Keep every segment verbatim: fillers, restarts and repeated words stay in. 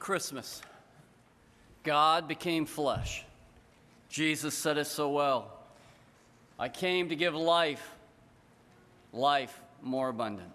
Christmas. God became flesh. Jesus said it so well. I came to give life, life more abundant.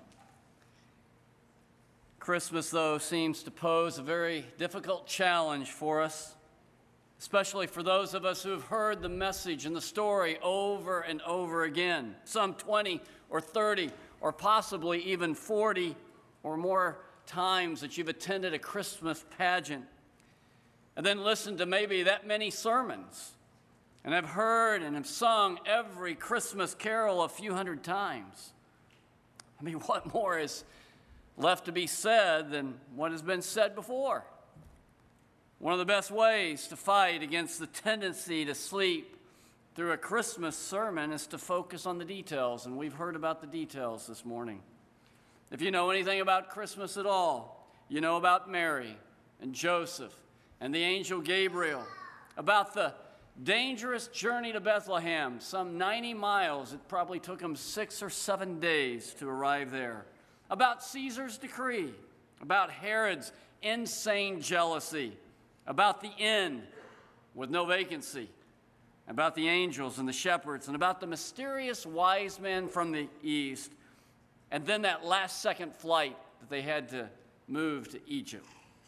Christmas, though, seems to pose a very difficult challenge for us, especially for those of us who have heard the message and the story over and over again, some twenty or thirty or possibly even forty or more times that you've attended a Christmas pageant, and then listened to maybe that many sermons, and have heard and have sung every Christmas carol a few hundred times. I mean, what more is left to be said than what has been said before? One of the best ways to fight against the tendency to sleep through a Christmas sermon is to focus on the details, and we've heard about the details this morning. If you know anything about Christmas at all, you know about Mary and Joseph and the angel Gabriel, about the dangerous journey to Bethlehem, some ninety miles. It probably took them six or seven days to arrive there. About Caesar's decree, about Herod's insane jealousy, about the inn with no vacancy, about the angels and the shepherds, and about the mysterious wise men from the east, and then that last second flight that they had to move to Egypt.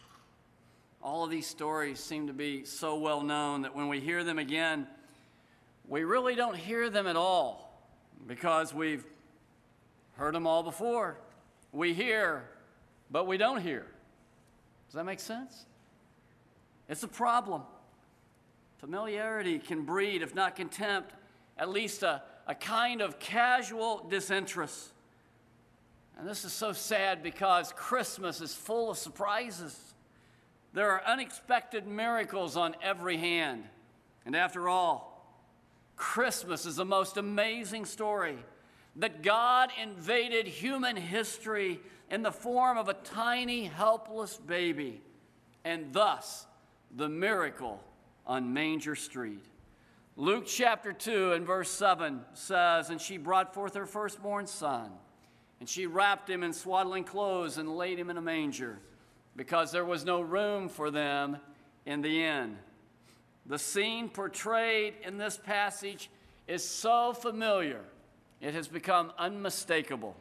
All of these stories seem to be so well known that when we hear them again, we really don't hear them at all because we've heard them all before. We hear, but we don't hear. Does that make sense? It's a problem. Familiarity can breed, if not contempt, at least a, a kind of casual disinterest. And this is so sad because Christmas is full of surprises. There are unexpected miracles on every hand. And after all, Christmas is the most amazing story that God invaded human history in the form of a tiny, helpless baby, and thus the miracle on Manger Street. Luke chapter two and verse seven says, "And she brought forth her firstborn son, and she wrapped him in swaddling clothes and laid him in a manger, because there was no room for them in the inn." The scene portrayed in this passage is so familiar, it has become unmistakable.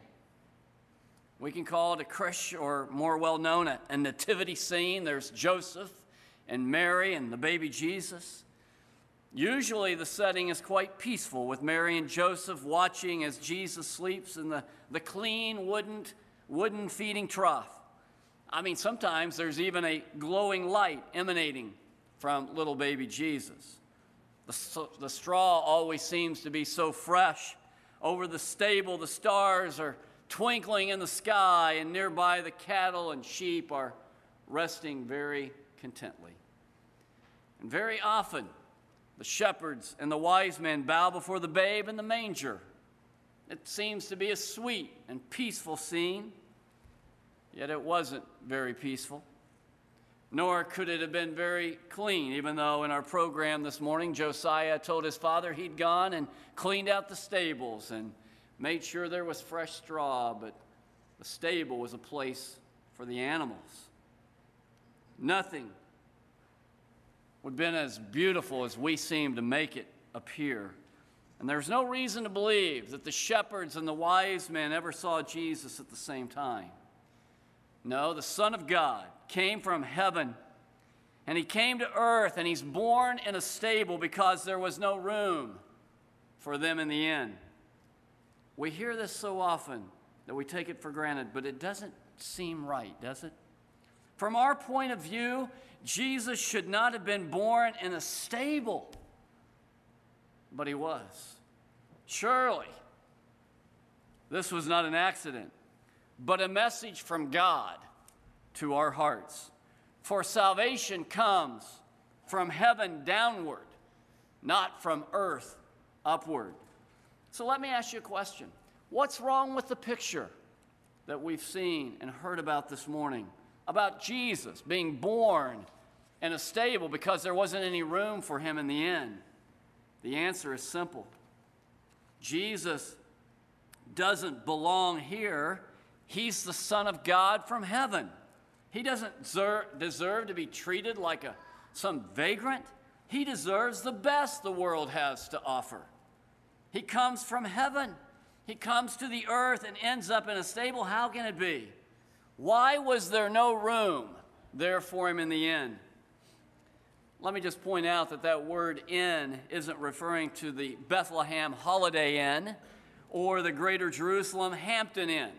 We can call it a creche, or more well known, a, a nativity scene. There's Joseph and Mary and the baby Jesus. Usually the setting is quite peaceful, with Mary and Joseph watching as Jesus sleeps in the, the clean wooden, wooden feeding trough. I mean, sometimes there's even a glowing light emanating from little baby Jesus. The, the straw always seems to be so fresh. Over the stable, the stars are twinkling in the sky, and nearby the cattle and sheep are resting very contently. And very often, the shepherds and the wise men bow before the babe in the manger. It seems to be a sweet and peaceful scene. Yet it wasn't very peaceful, nor could it have been very clean, even though in our program this morning, Josiah told his father he'd gone and cleaned out the stables and made sure there was fresh straw, but the stable was a place for the animals. Nothing would have been as beautiful as we seem to make it appear. And there's no reason to believe that the shepherds and the wise men ever saw Jesus at the same time. No, the Son of God came from heaven, and he came to earth, and he's born in a stable because there was no room for them in the inn. We hear this so often that we take it for granted, but it doesn't seem right, does it? From our point of view, Jesus should not have been born in a stable, but he was. Surely, this was not an accident, but a message from God to our hearts. For salvation comes from heaven downward, not from earth upward. So let me ask you a question. What's wrong with the picture that we've seen and heard about this morning about Jesus being born in a stable because there wasn't any room for him in the inn? The answer is simple. Jesus doesn't belong here. He's the Son of God from heaven. He doesn't deserve, deserve to be treated like a, some vagrant. He deserves the best the world has to offer. He comes from heaven. He comes to the earth and ends up in a stable. How can it be? Why was there no room there for him in the inn? Let me just point out that that word inn isn't referring to the Bethlehem Holiday Inn or the Greater Jerusalem Hampton Inn.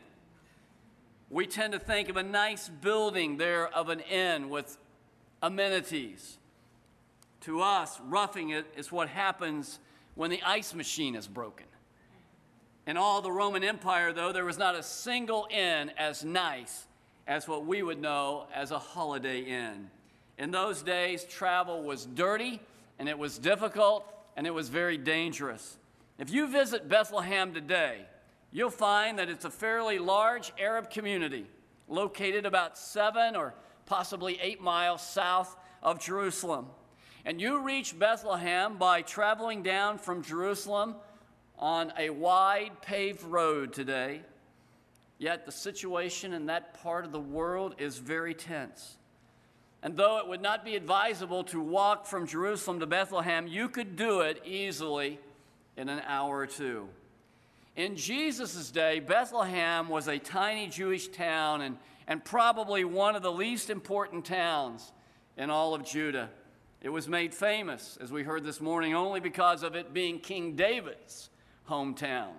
We tend to think of a nice building there of an inn with amenities. To us, roughing it is what happens when the ice machine is broken. In all the Roman Empire, though, there was not a single inn as nice as what we would know as a Holiday Inn. In those days, travel was dirty, and it was difficult, and it was very dangerous. If you visit Bethlehem today, you'll find that it's a fairly large Arab community located about seven or possibly eight miles south of Jerusalem. And you reach Bethlehem by traveling down from Jerusalem on a wide paved road today. Yet the situation in that part of the world is very tense. And though it would not be advisable to walk from Jerusalem to Bethlehem, you could do it easily in an hour or two. In Jesus' day, Bethlehem was a tiny Jewish town and, and probably one of the least important towns in all of Judah. It was made famous, as we heard this morning, only because of it being King David's hometown.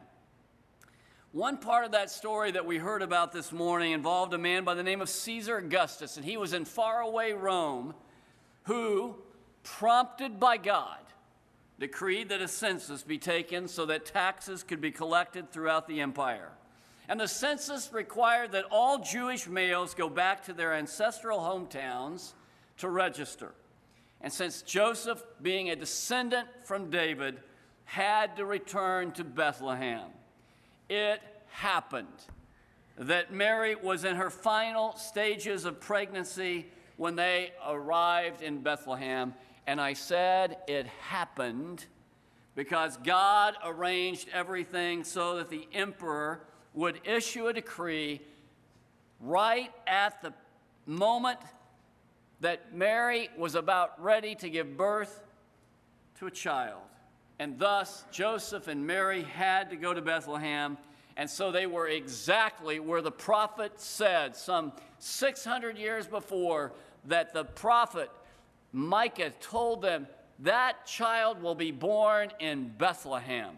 One part of that story that we heard about this morning involved a man by the name of Caesar Augustus, and he was in faraway Rome who, prompted by God, decreed that a census be taken so that taxes could be collected throughout the empire. And the census required that all Jewish males go back to their ancestral hometowns to register. And since Joseph, being a descendant from David, had to return to Bethlehem, it happened that Mary was in her final stages of pregnancy when they arrived in Bethlehem. And I said it happened because God arranged everything so that the emperor would issue a decree right at the moment that Mary was about ready to give birth to a child. And thus, Joseph and Mary had to go to Bethlehem, and so they were exactly where the prophet said some six hundred years before that the prophet Micah told them, that child will be born in Bethlehem.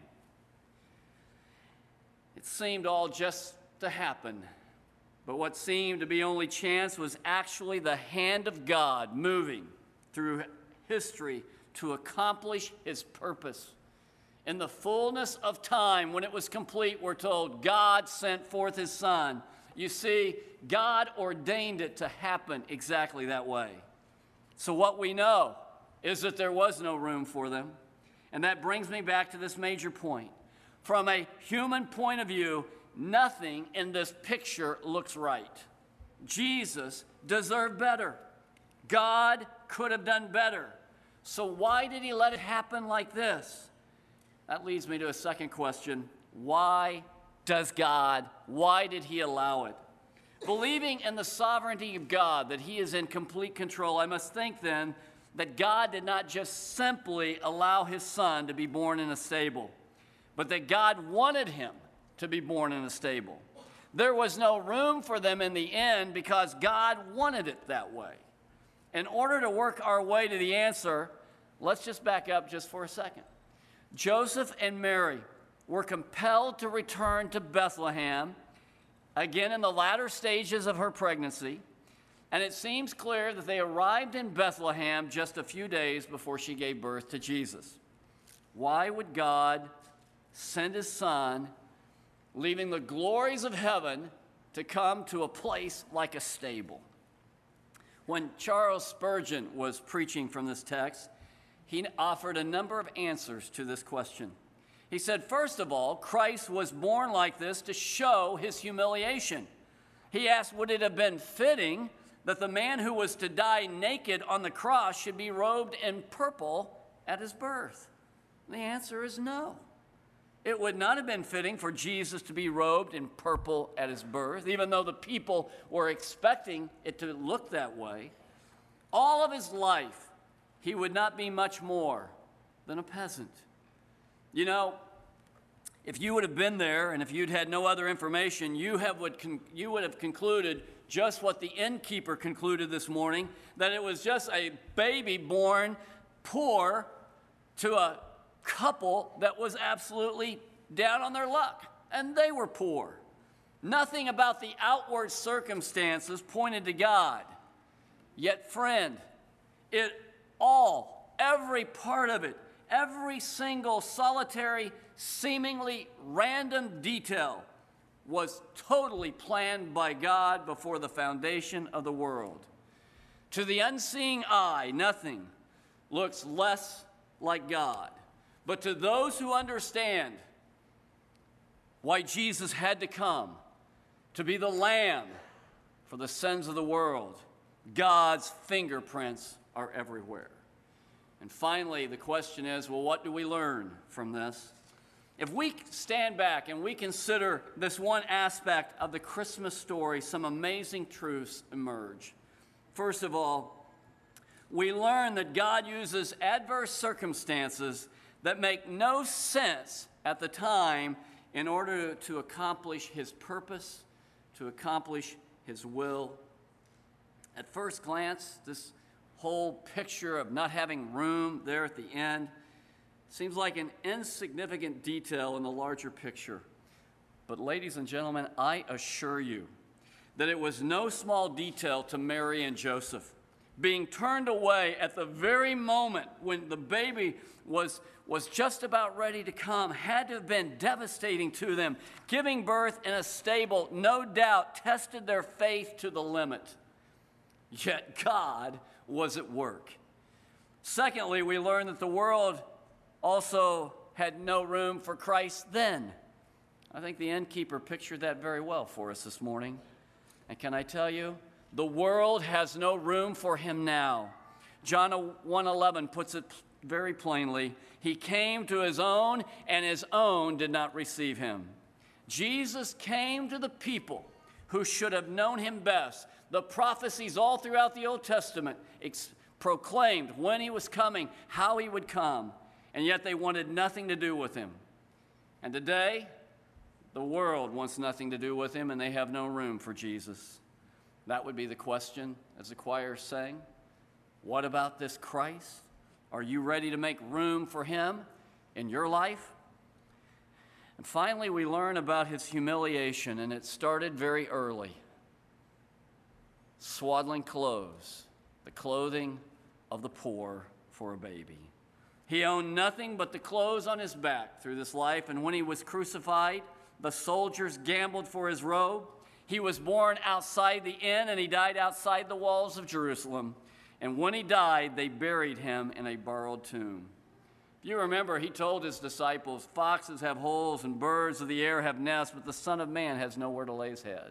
It seemed all just to happen, but what seemed to be only chance was actually the hand of God moving through history to accomplish his purpose. In the fullness of time, when it was complete, we're told God sent forth his Son. You see, God ordained it to happen exactly that way. So what we know is that there was no room for them. And that brings me back to this major point. From a human point of view, nothing in this picture looks right. Jesus deserved better. God could have done better. So why did he let it happen like this? That leads me to a second question. Why does God, why did he allow it? Believing in the sovereignty of God, that he is in complete control, I must think then that God did not just simply allow his Son to be born in a stable, but that God wanted him to be born in a stable. There was no room for them in the inn because God wanted it that way. In order to work our way to the answer, let's just back up just for a second. Joseph and Mary were compelled to return to Bethlehem, again in the latter stages of her pregnancy, and it seems clear that they arrived in Bethlehem just a few days before she gave birth to Jesus. Why would God send his Son, leaving the glories of heaven, to come to a place like a stable? When Charles Spurgeon was preaching from this text, he offered a number of answers to this question. He said, first of all, Christ was born like this to show his humiliation. He asked, would it have been fitting that the man who was to die naked on the cross should be robed in purple at his birth? The answer is no. It would not have been fitting for Jesus to be robed in purple at his birth, even though the people were expecting it to look that way. All of his life, he would not be much more than a peasant. You know, if you would have been there and if you'd had no other information, you, have would con- you would have concluded just what the innkeeper concluded this morning, that it was just a baby born poor to a couple that was absolutely down on their luck, and they were poor. Nothing about the outward circumstances pointed to God. Yet, friend, it all, every part of it, every single solitary, seemingly random detail was totally planned by God before the foundation of the world. To the unseeing eye, nothing looks less like God. But to those who understand why Jesus had to come to be the Lamb for the sins of the world, God's fingerprints are everywhere. And finally, the question is, well, what do we learn from this? If we stand back and we consider this one aspect of the Christmas story, some amazing truths emerge. First of all, we learn that God uses adverse circumstances that make no sense at the time in order to accomplish his purpose, to accomplish his will. At first glance, this whole picture of not having room there at the end seems like an insignificant detail in the larger picture. But ladies and gentlemen, I assure you that it was no small detail to Mary and Joseph. Being turned away at the very moment when the baby was, was just about ready to come had to have been devastating to them. Giving birth in a stable, no doubt, tested their faith to the limit. Yet God was at work. Secondly, we learn that the world also had no room for Christ then. I think the innkeeper pictured that very well for us this morning. And can I tell you, the world has no room for him now. John one eleven puts it very plainly. He came to his own, and his own did not receive him. Jesus came to the people who should have known him best. The prophecies all throughout the Old Testament ex- proclaimed when he was coming, how he would come, and yet they wanted nothing to do with him. And today, the world wants nothing to do with him, and they have no room for Jesus. That would be the question, as the choir sang. What about this Christ? Are you ready to make room for him in your life? And finally, we learn about his humiliation, and it started very early. Swaddling clothes, the clothing of the poor for a baby. He owned nothing but the clothes on his back through this life, and when he was crucified, the soldiers gambled for his robe. He was born outside the inn, and he died outside the walls of Jerusalem. And when he died, they buried him in a borrowed tomb. If you remember, he told his disciples, foxes have holes and birds of the air have nests, but the Son of Man has nowhere to lay his head.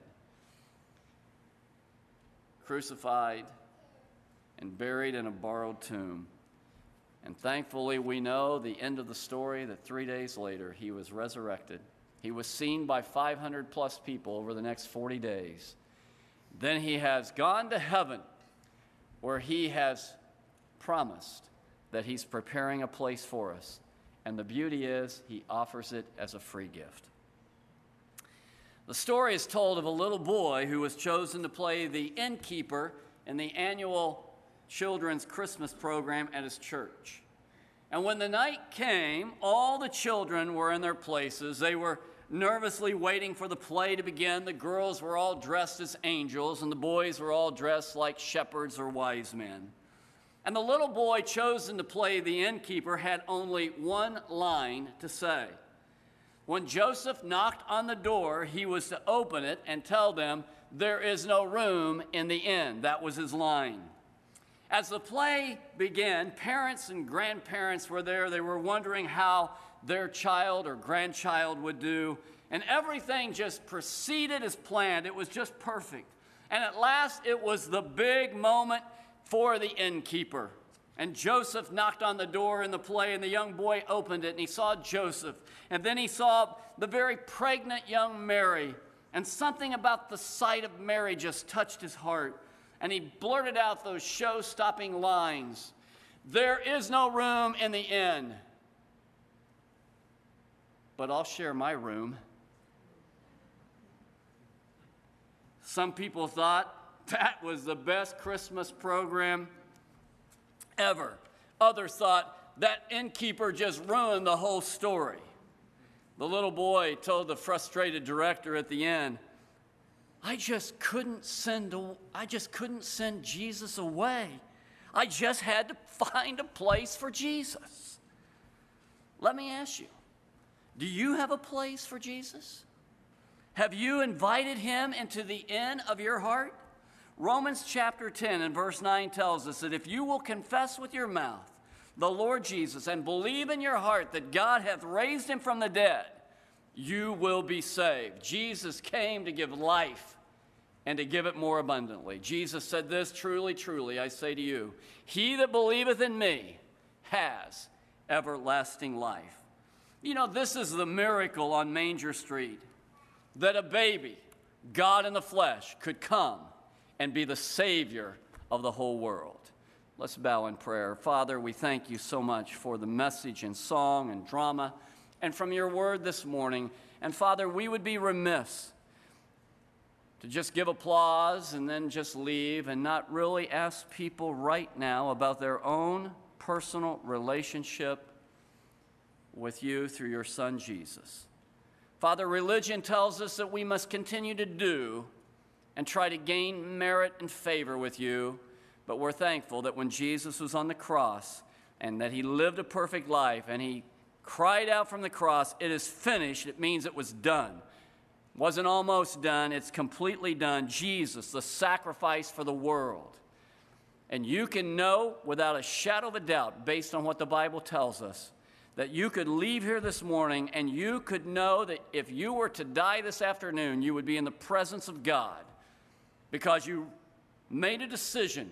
Crucified and buried in a borrowed tomb. And thankfully, we know the end of the story, that three days later, he was resurrected. He was seen by five hundred plus people over the next forty days. Then he has gone to heaven, where he has promised that he's preparing a place for us. And the beauty is, he offers it as a free gift. The story is told of a little boy who was chosen to play the innkeeper in the annual children's Christmas program at his church. And when the night came, all the children were in their places. They were nervously waiting for the play to begin. The girls were all dressed as angels, and the boys were all dressed like shepherds or wise men. And the little boy chosen to play the innkeeper had only one line to say. When Joseph knocked on the door, he was to open it and tell them, "There is no room in the inn." That was his line. As the play began, parents and grandparents were there. They were wondering how their child or grandchild would do. And everything just proceeded as planned. It was just perfect. And at last, it was the big moment for the innkeeper. And Joseph knocked on the door in the play, and the young boy opened it, and he saw Joseph. And then he saw the very pregnant young Mary, and something about the sight of Mary just touched his heart. And he blurted out those show-stopping lines, "There is no room in the inn, but I'll share my room." Some people thought that was the best Christmas program ever. Others thought that innkeeper just ruined the whole story. The little boy told the frustrated director at the end, I just couldn't send a, I just couldn't send Jesus away. I just had to find a place for Jesus. Let me ask you, do you have a place for Jesus? Have you invited him into the inn of your heart? Romans chapter ten and verse nine tells us that if you will confess with your mouth the Lord Jesus and believe in your heart that God hath raised him from the dead, you will be saved. Jesus came to give life and to give it more abundantly. Jesus said this, "Truly, truly, I say to you, he that believeth in me has everlasting life." You know, this is the miracle on Manger Street, that a baby, God in the flesh, could come and be the Savior of the whole world. Let's bow in prayer. Father, we thank you so much for the message and song and drama and from your word this morning. And Father, we would be remiss to just give applause and then just leave and not really ask people right now about their own personal relationship with you through your Son, Jesus. Father, religion tells us that we must continue to do and try to gain merit and favor with you, but we're thankful that when Jesus was on the cross and that he lived a perfect life and he cried out from the cross, "It is finished," it means it was done. It wasn't almost done, it's completely done. Jesus, the sacrifice for the world. And you can know without a shadow of a doubt, based on what the Bible tells us, that you could leave here this morning and you could know that if you were to die this afternoon, you would be in the presence of God because you made a decision,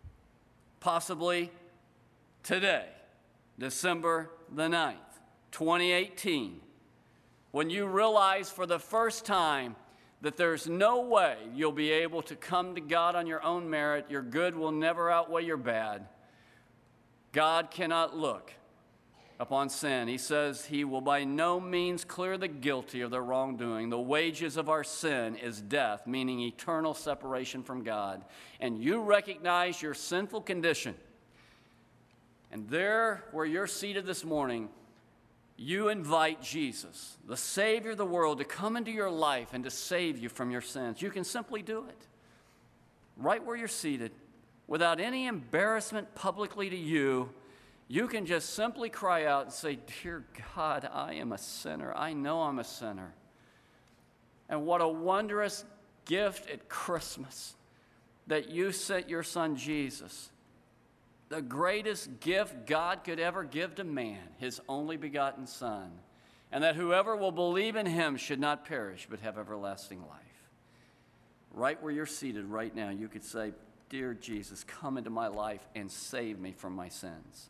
possibly today, December the ninth, twenty eighteen, when you realize for the first time that there's no way you'll be able to come to God on your own merit. Your good will never outweigh your bad. God cannot look upon sin. He says he will by no means clear the guilty of their wrongdoing. The wages of our sin is death, meaning eternal separation from God. And you recognize your sinful condition. And there where you're seated this morning, you invite Jesus, the Savior of the world, to come into your life and to save you from your sins. You can simply do it right where you're seated without any embarrassment publicly to you. You can just simply cry out and say, "Dear God, I am a sinner. I know I'm a sinner." And what a wondrous gift at Christmas that you sent your Son Jesus, the greatest gift God could ever give to man, his only begotten Son, and that whoever will believe in him should not perish but have everlasting life. Right where you're seated right now, you could say, "Dear Jesus, come into my life and save me from my sins."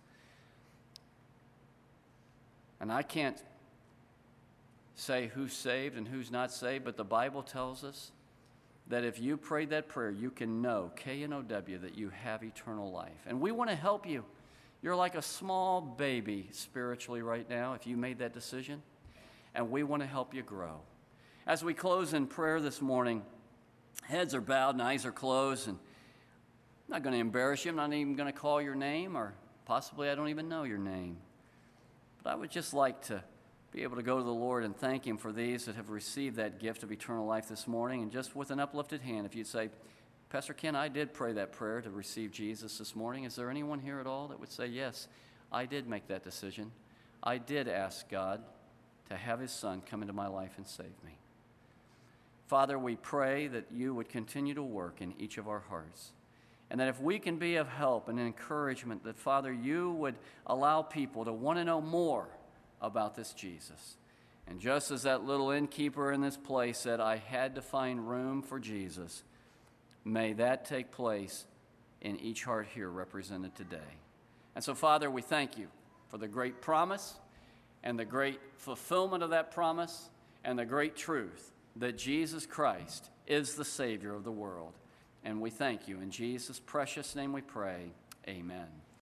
And I can't say who's saved and who's not saved, but the Bible tells us that if you prayed that prayer, you can know, K N O W, that you have eternal life. And we want to help you. You're like a small baby spiritually right now if you made that decision, and we want to help you grow. As we close in prayer this morning, heads are bowed and eyes are closed, and I'm not going to embarrass you. I'm not even going to call your name, or possibly I don't even know your name. But I would just like to be able to go to the Lord and thank him for these that have received that gift of eternal life this morning. And just with an uplifted hand, if you'd say, "Pastor Ken, I did pray that prayer to receive Jesus this morning." Is there anyone here at all that would say, "Yes, I did make that decision. I did ask God to have his Son come into my life and save me"? Father, we pray that you would continue to work in each of our hearts. And that if we can be of help and encouragement, that, Father, you would allow people to want to know more about this Jesus. And just as that little innkeeper in this place said, "I had to find room for Jesus," may that take place in each heart here represented today. And so, Father, we thank you for the great promise and the great fulfillment of that promise and the great truth that Jesus Christ is the Savior of the world. And we thank you. In Jesus' precious name we pray. Amen.